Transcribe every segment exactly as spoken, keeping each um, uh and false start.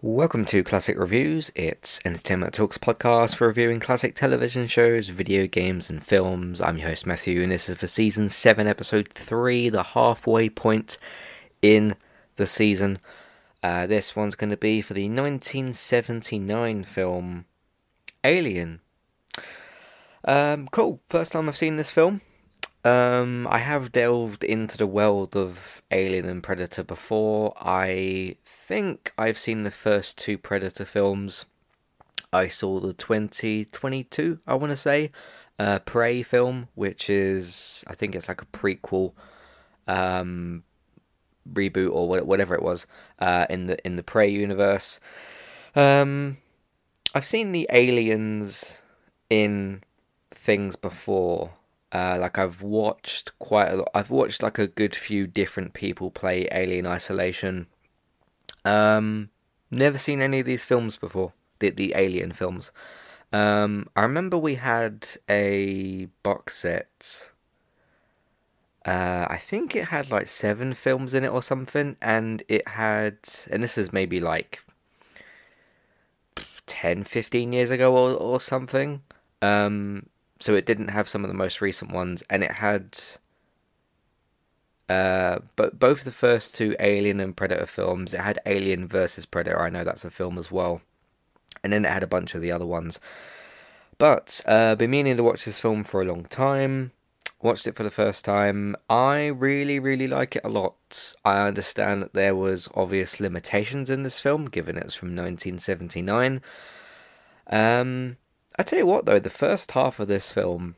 Welcome to Classic Reviews. It's Entertainment Talks podcast for reviewing classic television shows, video games, and films. I'm your host Matthew, and this is for season seven, episode three, the halfway point in the season. Uh, this one's going to be for the nineteen seventy-nine film Alien. Um, cool. First time I've seen this film. Um, I have delved into the world of Alien and Predator before. I think I've seen the first two Predator films. I saw the twenty twenty-two, I want to say, uh, Prey film, which is, I think it's like a prequel, um, reboot or whatever it was, uh, in the in the Prey universe. Um, I've seen the aliens in things before. Uh, like I've watched quite a lot. I've watched like a good few different people play Alien Isolation. Um, Never seen any of these films before. The the Alien films. Um, I remember we had a box set. Uh, I think it had like seven films in it or something, and it had, and this is maybe like ten, fifteen years ago or, or something. Um, so it didn't have some of the most recent ones, and it had uh, but both the first two Alien and Predator films. It had Alien versus Predator. I know that's a film as well, and then it had a bunch of the other ones. But uh, been meaning to watch this film for a long time. Watched it for the first time. I really, really like it a lot. I understand that there was obvious limitations in this film, given it's from nineteen seventy-nine. Um, I tell you what, though, the first half of this film,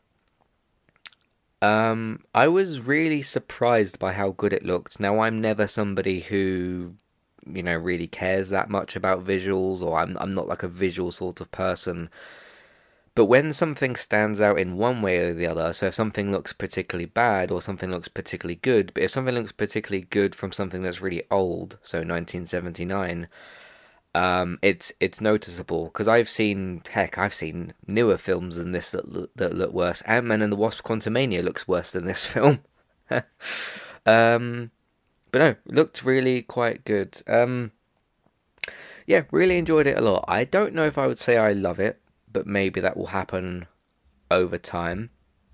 um, I was really surprised by how good it looked. Now, I'm never somebody who, you know, really cares that much about visuals, or I'm I'm not like a visual sort of person. But when something stands out in one way or the other, so if something looks particularly bad or something looks particularly good, but if something looks particularly good from something that's really old, so nineteen seventy-nine, um, it's it's noticeable because I've seen, heck, I've seen newer films than this that look, that look worse. Ant-Man and the Wasp: Quantumania looks worse than this film. um, but no, looked really quite good. Um, yeah, really enjoyed it a lot. I don't know if I would say I love it, but maybe that will happen over time.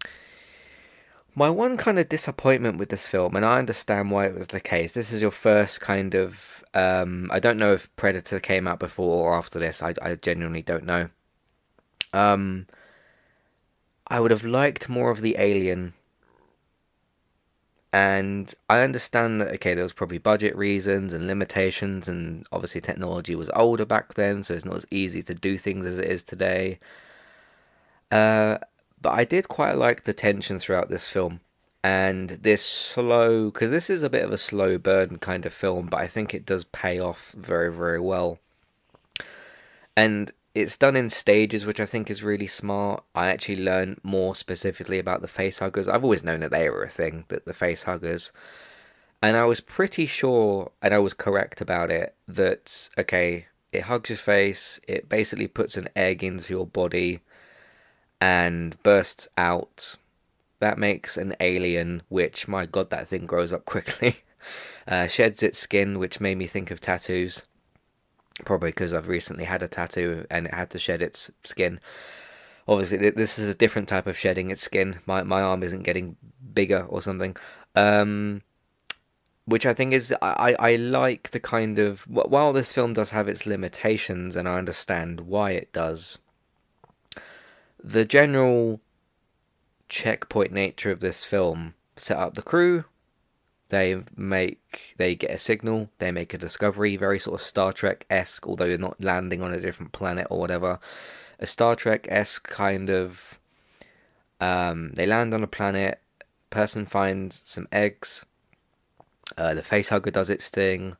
My one kind of disappointment with this film, and I understand why it was the case. This is your first kind of. Um, I don't know if Predator came out before or after this. I, I genuinely don't know. Um, I would have liked more of the Alien, and I understand that. Okay, there was probably budget reasons and limitations, and obviously technology was older back then, so it's not as easy to do things as it is today. Uh, but I did quite like the tension throughout this film. And this slow, because this is a bit of a slow burn kind of film, but I think it does pay off very, very well. And it's done in stages, which I think is really smart. I actually learned more specifically about the facehuggers. I've always known that they were a thing, that the facehuggers. And I was pretty sure, and I was correct about it, that, okay, it hugs your face, it basically puts an egg into your body and bursts out. That makes an alien, which, my god, that thing grows up quickly. Uh, sheds its skin, which made me think of tattoos. Probably because I've recently had a tattoo and it had to shed its skin. Obviously, this is a different type of shedding its skin. My my arm isn't getting bigger or something. Um, which I think is, I, I like the kind of, while this film does have its limitations, and I understand why it does, the general checkpoint nature of this film set up the crew. They make they get a signal. They make a discovery, very sort of Star Trek-esque, although you're not landing on a different planet or whatever. A Star Trek-esque kind of. Um, they land on a planet. Person finds some eggs. Uh, the facehugger does its thing,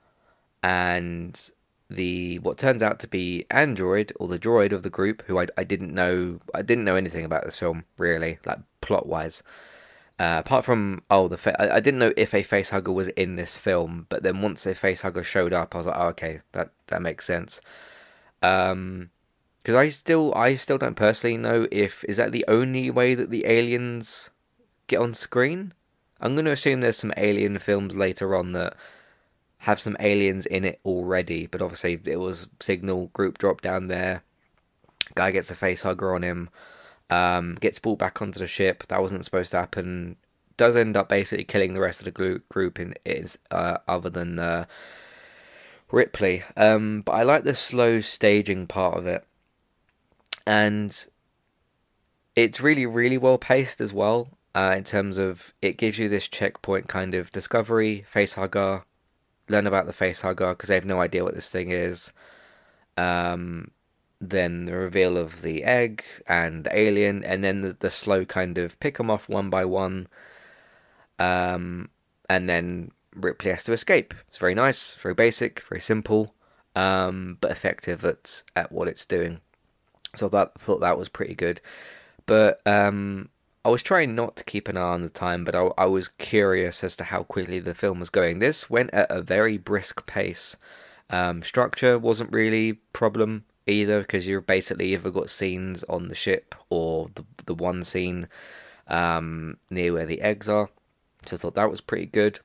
and the what turns out to be android, or the droid of the group, who I, I didn't know I didn't know anything about this film really, like plot wise. Uh, apart from, oh, the fa- I, I didn't know if a facehugger was in this film, but then once a facehugger showed up, I was like, oh, okay, that that makes sense. Um, because I still I still don't personally know if is that the only way that the aliens get on screen. I'm going to assume there's some alien films later on that have some aliens in it already, but obviously it was signal group drop down there. Guy gets a face hugger on him, um, gets pulled back onto the ship. That wasn't supposed to happen. Does end up basically killing the rest of the group. Group in is uh, other than uh, Ripley. Um, but I like the slow staging part of it, and it's really really well paced as well. Uh, in terms of it gives you this checkpoint kind of discovery, face hugger, learn about the face hugger because they have no idea what this thing is. Um, then the reveal of the egg and the alien, and then the, the slow kind of pick them off one by one. Um, and then Ripley has to escape. It's very nice, very basic, very simple, um, but effective at at what it's doing. So that I thought that was pretty good. But um, I was trying not to keep an eye on the time, but I, I was curious as to how quickly the film was going. This went at a very brisk pace. Um, structure wasn't really problem either because you've basically either got scenes on the ship or the the one scene um, near where the eggs are. So I thought that was pretty good.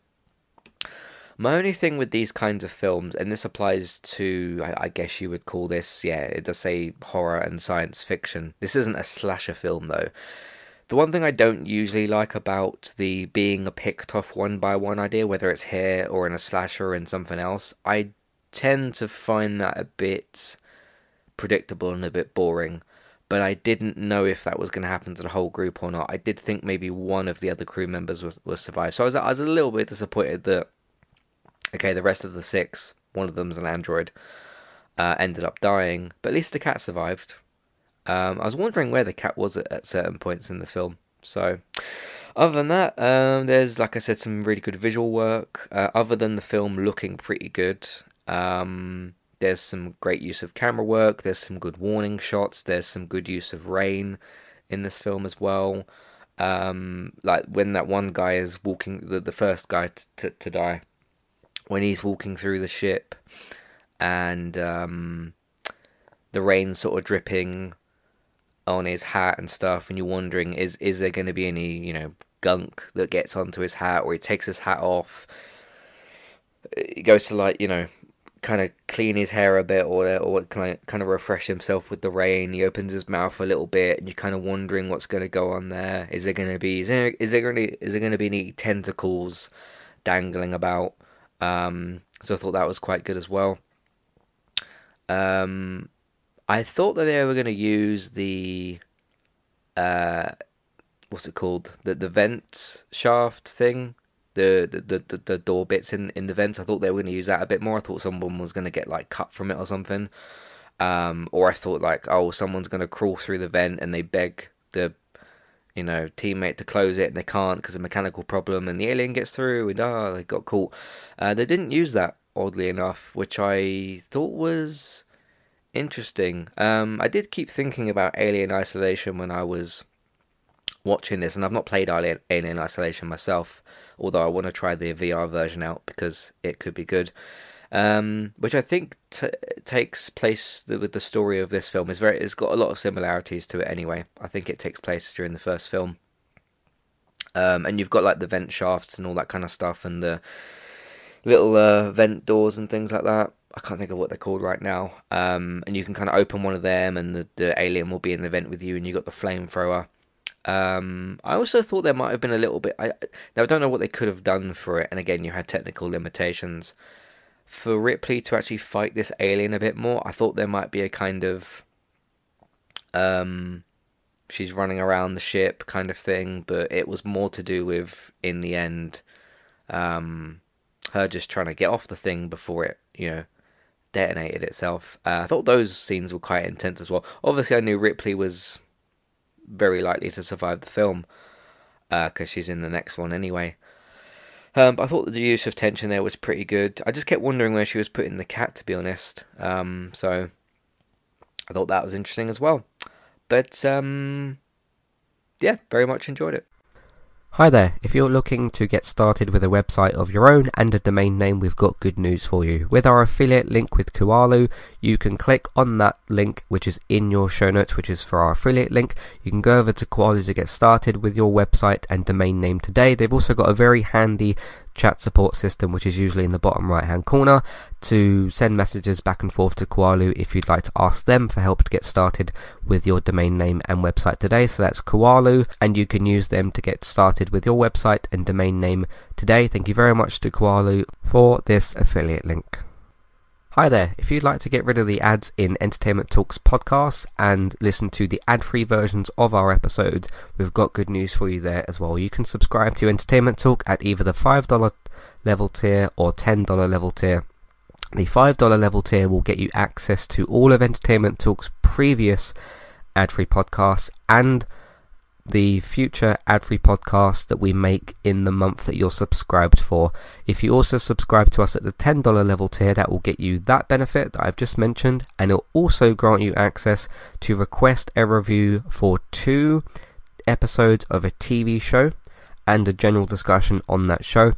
My only thing with these kinds of films, and this applies to, I, I guess you would call this, yeah, it does say horror and science fiction. This isn't a slasher film though. The one thing I don't usually like about the being a picked off one by one idea, whether it's here or in a slasher or in something else, I tend to find that a bit predictable and a bit boring. But I didn't know if that was going to happen to the whole group or not. I did think maybe one of the other crew members was, was survive. So I was, I was a little bit disappointed that, okay, the rest of the six, one of them's an android, uh, ended up dying. But at least the cat survived. Um, I was wondering where the cat was at, at certain points in the film. So, other than that, um, there's, like I said, some really good visual work. Uh, other than the film looking pretty good, um, there's some great use of camera work. There's some good warning shots. There's some good use of rain in this film as well. Um, like when that one guy is walking, the, the first guy t- t- to die, when he's walking through the ship and um, the rain sort of dripping on his hat and stuff, and you're wondering, is is there going to be any, you know, gunk that gets onto his hat, or he takes his hat off, he goes to, like, you know, kind of clean his hair a bit, or or kind of, kind of refresh himself with the rain. He opens his mouth a little bit, and you're kind of wondering what's going to go on there. Is there going to be is there is there going to is there going to be any tentacles dangling about? Um, so I thought that was quite good as well. Um, I thought that they were going to use the uh, what's it called? The the vent shaft thing, the the, the, the door bits in, in the vents. I thought they were going to use that a bit more. I thought someone was going to get like cut from it or something. Um, or I thought like, oh, someone's going to crawl through the vent and they beg the, you know, teammate to close it and they can't because of a mechanical problem and the alien gets through and ah, oh, they got caught. Uh, they didn't use that, oddly enough, which I thought was interesting. Um, I did keep thinking about Alien Isolation when I was watching this, and I've not played Alien, Alien Isolation myself, although I want to try the V R version out because it could be good. Um, which I think t- takes place the, with the story of this film. Is very, it's got a lot of similarities to it anyway. I think it takes place during the first film. Um, and you've got like the vent shafts and all that kind of stuff, and the little uh, vent doors and things like that. I can't think of what they're called right now. Um, and you can kind of open one of them, and the, the alien will be in the vent with you, and you got the flamethrower. Um, I also thought there might have been a little bit. I now I don't know what they could have done for it, and again, you had technical limitations. For Ripley to actually fight this alien a bit more, I thought there might be a kind of um, she's running around the ship kind of thing, but it was more to do with, in the end, um, her just trying to get off the thing before it, you know, detonated itself. Uh, I thought those scenes were quite intense as well. Obviously, I knew Ripley was very likely to survive the film because uh, she's in the next one anyway. Um, but I thought the use of tension there was pretty good. I just kept wondering where she was putting the cat, to be honest. Um, so I thought that was interesting as well. But um, yeah, very much enjoyed it. Hi there, if you're looking to get started with a website of your own and a domain name, we've got good news for you. With our affiliate link with Kualu, you can click on that link which is in your show notes, which is for our affiliate link. You can go over to Kualu to get started with your website and domain name today. They've also got a very handy chat support system, which is usually in the bottom right hand corner, to send messages back and forth to Kualu if you'd like to ask them for help to get started with your domain name and website today. So that's Kualu, and you can use them to get started with your website and domain name today. Thank you very much to Kualu for this affiliate link. Hi there, if you'd like to get rid of the ads in Entertainment Talks podcasts and listen to the ad-free versions of our episodes, we've got good news for you there as well. You can subscribe to Entertainment Talk at either the five dollars level tier or ten dollars level tier. The five dollars level tier will get you access to all of Entertainment Talk's previous ad-free podcasts and the future ad-free podcasts that we make in the month that you're subscribed for. If you also subscribe to us at the ten dollars level tier, that will get you that benefit that I've just mentioned, and it'll also grant you access to request a review for two episodes of a T V show and a general discussion on that show,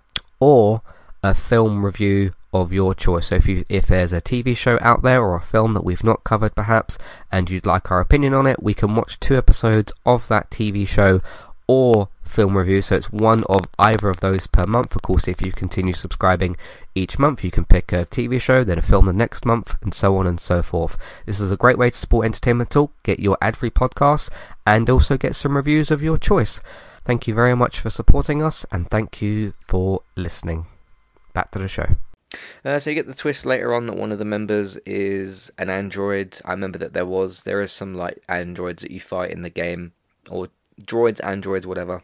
or a film review of your choice. So if you if there's a T V show out there or a film that we've not covered perhaps and you'd like our opinion on it, we can watch two episodes of that T V show or film review. So it's one of either of those per month. Of course, if you continue subscribing each month, you can pick a T V show, then a film the next month, and so on and so forth. This is a great way to support Entertainment Talk, get your ad-free podcasts, and also get some reviews of your choice. Thank you very much for supporting us, and thank you for listening. Back to the show. Uh, so you get the twist later on that one of the members is an android. I remember that there was, there is some like androids that you fight in the game, or droids, androids, whatever.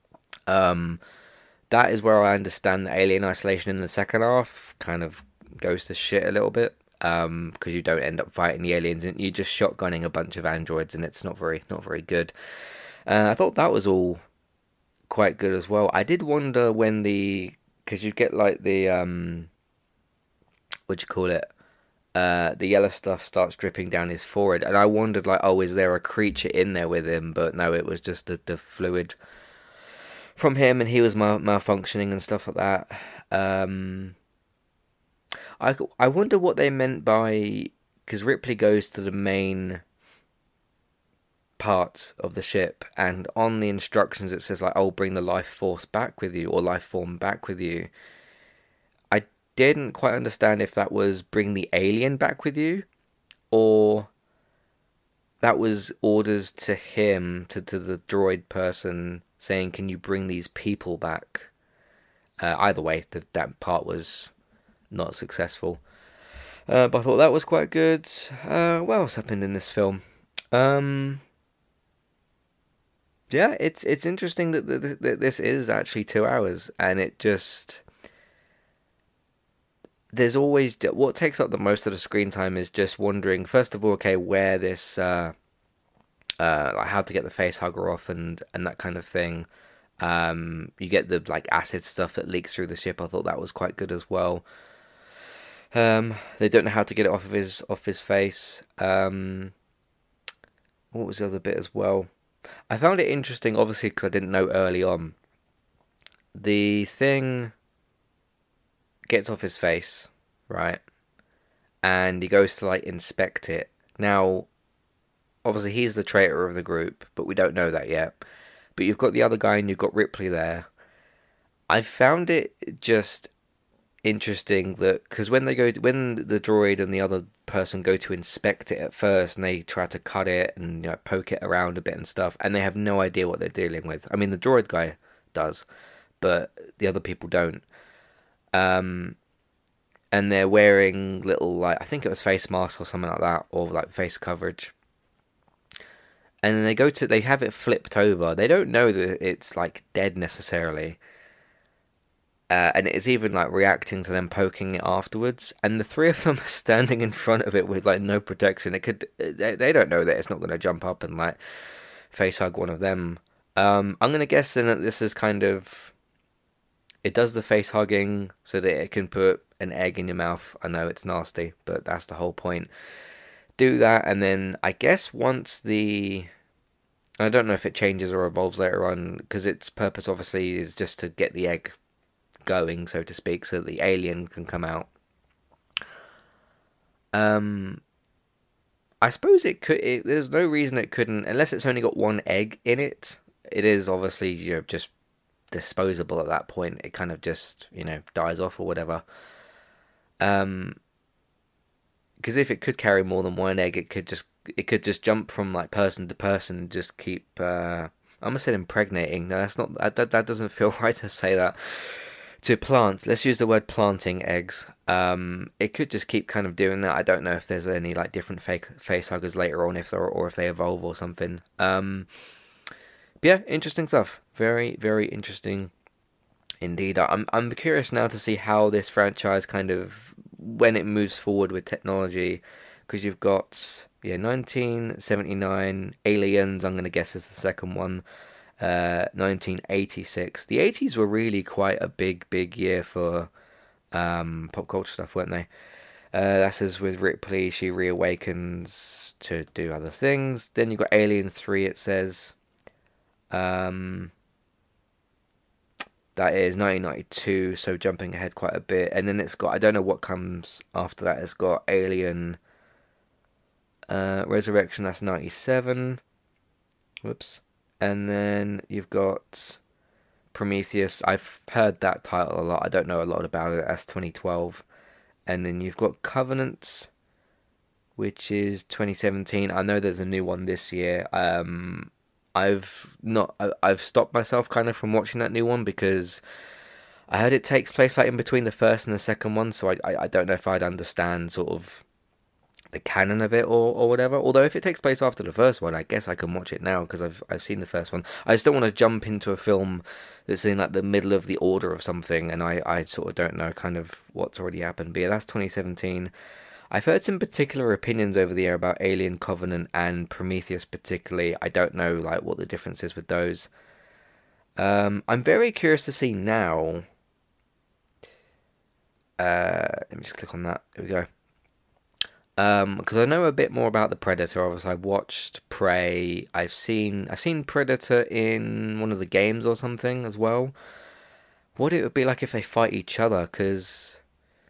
Um, that is where I understand the Alien Isolation in the second half kind of goes to shit a little bit, um, because you don't end up fighting the aliens and you're just shotgunning a bunch of androids, and it's not very, not very good. Uh, I thought that was all quite good as well. I did wonder when the, because you get like the um. what do you call it? Uh, the yellow stuff starts dripping down his forehead, and I wondered, like, oh, is there a creature in there with him? But no, it was just the, the fluid from him, and he was mal- malfunctioning and stuff like that. Um, I I wonder what they meant by, because Ripley goes to the main part of the ship, and on the instructions it says like, oh, bring the life force back with you, or life form back with you. I didn't quite understand if that was bring the alien back with you, or that was orders to him, to, to the droid person, saying, can you bring these people back? Uh, either way, the, that part was not successful. Uh, but I thought that was quite good. Uh, what else happened in this film? Um, yeah, it's it's interesting that, that, that this is actually two hours, and it just... There's always, what takes up the most of the screen time is just wondering, first of all, okay, where this, uh, uh, like how to get the face hugger off and, and that kind of thing. Um, you get the like acid stuff that leaks through the ship. I thought that was quite good as well. Um, they don't know how to get it off of his off his face. Um, what was the other bit as well? I found it interesting, obviously, because I didn't know early on. The thing gets off his face, right? And he goes to like inspect it. Now, obviously he's the traitor of the group, but we don't know that yet. But you've got the other guy and you've got Ripley there. I found it just interesting that, because when they go to, when the droid and the other person go to inspect it at first, and they try to cut it and, you know, poke it around a bit and stuff, and they have no idea what they're dealing with. I mean, the droid guy does, but the other people don't. Um, and they're wearing little, like, I think it was face masks or something like that, or like face coverage. And then they go to, they have it flipped over. They don't know that it's like dead necessarily. Uh, and it's even like reacting to them poking it afterwards. And the three of them are standing in front of it with like no protection. It could, they, they don't know that it's not going to jump up and like face hug one of them. Um, I'm going to guess then that this is kind of, it does the face hugging so that it can put an egg in your mouth. I know it's nasty, but that's the whole point. Do that, and then I guess once the... I don't know if it changes or evolves later on, because its purpose obviously is just to get the egg going, so to speak, so the alien can come out. Um, I suppose it could... It, there's no reason it couldn't, unless it's only got one egg in it. It is obviously, you know, just disposable at that point. It kind of just, you know, dies off or whatever. Um, because if it could carry more than one egg, it could just it could just jump from like person to person and just keep. Uh, I almost said impregnating. No, that's not. That that doesn't feel right to say that. To plant, let's use the word planting eggs. Um, it could just keep kind of doing that. I don't know if there's any like different fake face huggers later on, if there or if they evolve or something. Um, but yeah, interesting stuff. Very very interesting indeed. I'm I'm curious now to see how this franchise kind of when it moves forward with technology, because you've got yeah nineteen seventy-nine Aliens. I'm gonna guess is the second one. Uh, nineteen eighty-six. The eighties were really quite a big, big year for um, pop culture stuff, weren't they? Uh, that says with Ripley, she reawakens to do other things. Then you've got Alien three, it says. Um, that is nineteen ninety-two, so jumping ahead quite a bit. And then it's got, I don't know what comes after that. It's got Alien uh, Resurrection, that's ninety-seven. Whoops. And then you've got Prometheus. I've heard that title a lot. I don't know a lot about it. That's twenty twelve. And then you've got Covenant, which is twenty seventeen. I know there's a new one this year. Um, I've not. I, I've stopped myself kind of from watching that new one because I heard it takes place like in between the first and the second one. So I, I, I don't know if I'd understand sort of the canon of it or, or whatever. Although if it takes place after the first one, I guess I can watch it now because I've I've seen the first one. I just don't want to jump into a film that's in like the middle of the order of something, and I, I sort of don't know kind of what's already happened. But yeah, that's twenty seventeen. I've heard some particular opinions over the air about Alien Covenant and Prometheus particularly. I don't know like what the difference is with those. Um, I'm very curious to see now. Uh, let me just click on that. There we go. Um, because I know a bit more about the Predator. Obviously, I've watched Prey. I've seen I've seen Predator in one of the games or something as well. What it would be like if they fight each other? Because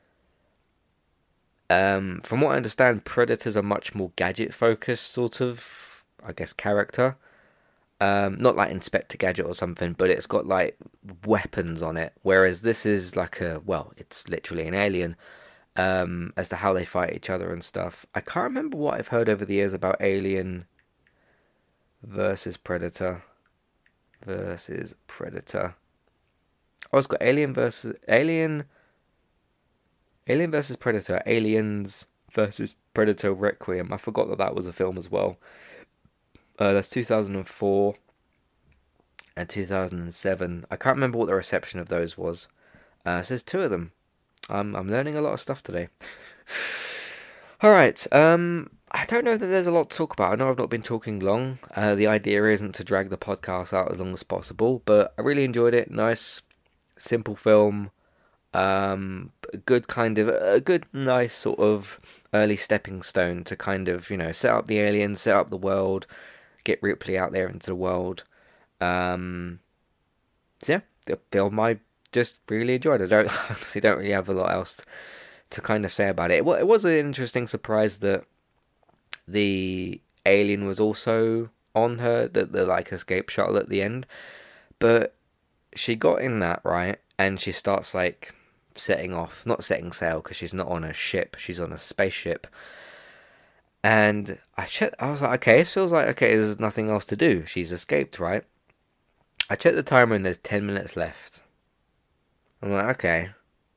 um, from what I understand, Predators are much more gadget focused, sort of, I guess, character. Um, not like Inspector Gadget or something, but it's got like weapons on it. Whereas this is like a well, it's literally an alien. Um, as to how they fight each other and stuff. I can't remember what I've heard over the years about Alien versus Predator versus Predator. Oh, it's got Alien versus Alien, Alien versus Predator, Aliens versus Predator Requiem. I forgot that that was a film as well. Uh, that's two thousand four and two thousand seven. I can't remember what the reception of those was. Uh, so there's two of them. I'm I'm learning a lot of stuff today. All right. Um, I don't know that there's a lot to talk about. I know I've not been talking long. Uh, the idea isn't to drag the podcast out as long as possible, but I really enjoyed it. Nice, simple film. Um, a good kind of a good, nice sort of early stepping stone to kind of you know set up the aliens, set up the world, get Ripley out there into the world. Um, so yeah, the film I just really enjoyed. I don't honestly don't really have a lot else to kind of say about it. It, wa- it was an interesting surprise that the alien was also on her, the, the like escape shuttle at the end. But she got in that right, and she starts like setting off, not setting sail because she's not on a ship, she's on a spaceship. And I checked, I was like, okay, it feels like okay, there's nothing else to do. She's escaped, right? I checked the timer and there's ten minutes left. I'm like, okay.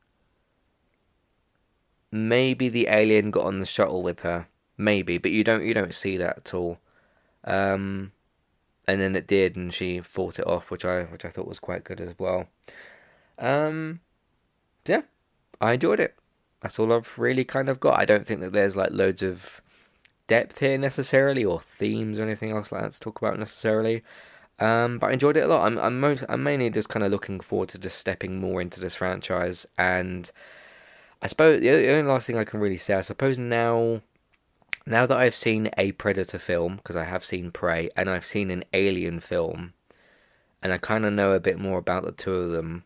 Maybe the alien got on the shuttle with her. Maybe, but you don't you don't see that at all. Um, and then it did, and she fought it off, which I which I thought was quite good as well. Um, yeah, I enjoyed it. That's all I've really kind of got. I don't think that there's like loads of depth here necessarily, or themes or anything else like that to talk about necessarily. Um, but I enjoyed it a lot. I'm I'm most, I'm mainly just kind of looking forward to just stepping more into this franchise, and I suppose the only the only last thing I can really say, I suppose now now that I've seen a Predator film, because I have seen Prey, and I've seen an Alien film, and I kind of know a bit more about the two of them,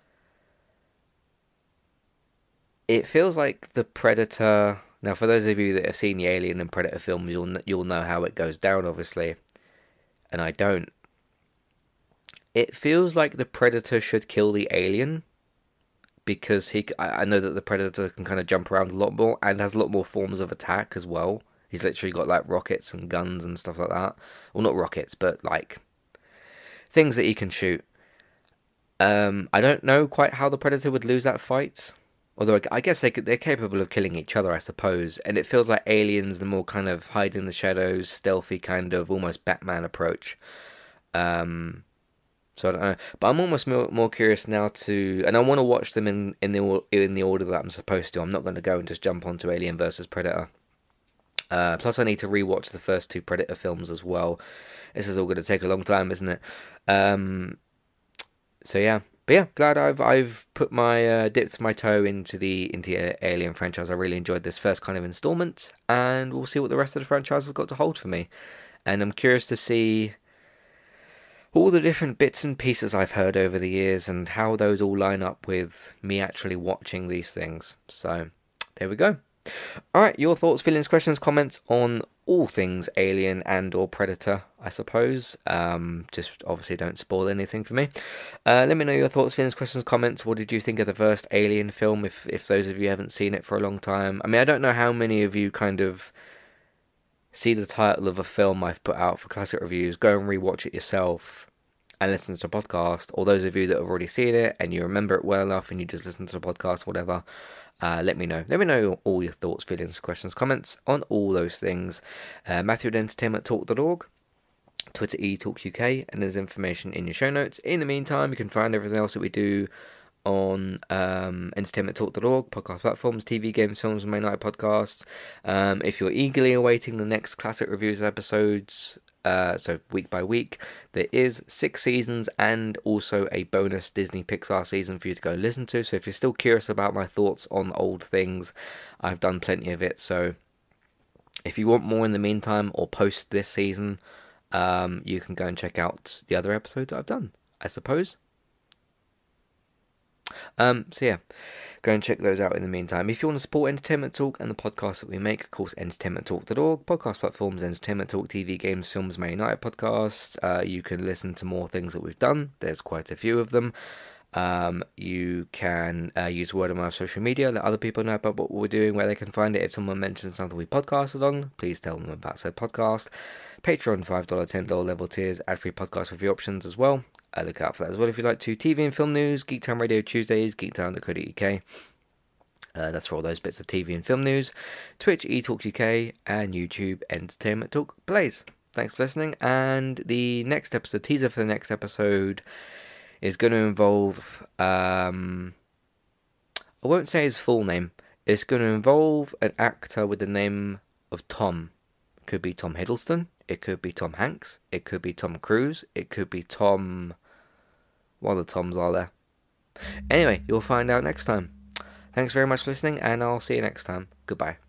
it feels like the Predator. Now, for those of you that have seen the Alien and Predator films, you'll you'll know how it goes down, obviously, and I don't. It feels like the Predator should kill the alien because he. I know that the Predator can kind of jump around a lot more and has a lot more forms of attack as well. He's literally got like rockets and guns and stuff like that. Well, not rockets, but like things that he can shoot. Um, I don't know quite how the Predator would lose that fight. Although I guess they could, they're capable of killing each other, I suppose. And it feels like Aliens, the more kind of hide in the shadows, stealthy kind of almost Batman approach. Um, so I don't know, but I'm almost more, more curious now to, and I want to watch them in in the in the order that I'm supposed to. I'm not going to go and just jump onto Alien versus Predator. Uh, plus, I need to rewatch the first two Predator films as well. This is all going to take a long time, isn't it? Um, so yeah, but yeah, glad I've I've put my uh, dipped my toe into the into the Alien franchise. I really enjoyed this first kind of installment, and we'll see what the rest of the franchise has got to hold for me. And I'm curious to see all the different bits and pieces I've heard over the years and how those all line up with me actually watching these things. So there we go. All right, your thoughts, feelings, questions, comments on all things Alien and or Predator, I suppose. Um, just obviously don't spoil anything for me. Uh, let me know your thoughts, feelings, questions, comments. What did you think of the first Alien film? If if those of you haven't seen it for a long time, I mean, I don't know how many of you kind of see the title of a film I've put out for classic reviews, go and rewatch it yourself and listen to the podcast, or those of you that have already seen it and you remember it well enough and you just listen to the podcast, whatever, uh, let me know. Let me know all your thoughts, feelings, questions, comments on all those things. Uh, Matthew at entertainment talk dot org, Twitter eTalkUK, and there's information in your show notes. In the meantime, you can find everything else that we do on um, entertainment talk dot org, podcast platforms, T V, games, films, and main night podcasts. Um, if you're eagerly awaiting the next classic reviews episodes, uh, so week by week, there is six seasons and also a bonus Disney Pixar season for you to go listen to. So if you're still curious about my thoughts on old things, I've done plenty of it. So if you want more in the meantime or post this season, um, you can go and check out the other episodes I've done, I suppose. Um, so yeah, go and check those out in the meantime. If you want to support Entertainment Talk and the podcast that we make, of course, entertainment talk dot org, podcast platforms, Entertainment Talk, T V, games, films, Man United podcasts. Uh, you can listen to more things that we've done. There's quite a few of them. Um, you can uh, use word of mouth social media, let other people know about what we're doing, where they can find it. If someone mentions something we podcasted on, please tell them about said podcast. Patreon, five dollars, ten dollars level tiers, ad-free podcast review options as well. Uh, look out for that as well if you'd like to. T V and film news, Geektown Radio Tuesdays, geektown dot co dot uk. Uh, that's for all those bits of T V and film news. Twitch, eTalkUK, and YouTube, Entertainment Talk Plays. Thanks for listening, and the next episode, teaser for the next episode, is going to involve, um, I won't say his full name, it's going to involve an actor with the name of Tom. It could be Tom Hiddleston, it could be Tom Hanks, it could be Tom Cruise, it could be Tom... what other Toms are there? Anyway, you'll find out next time. Thanks very much for listening, and I'll see you next time. Goodbye.